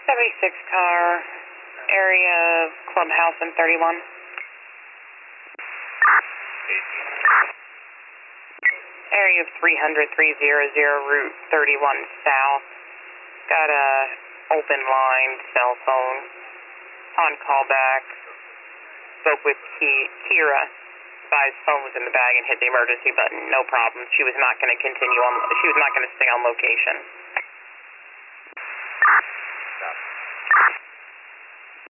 76 car, area Clubhouse and 31. Area of 300, 300, Route 31 South. Got a open line, cell phone. On callback. Spoke with Kira. His phone was in the bag and hit the emergency button. No problem. She was not going to continue on. She was not going to stay on location.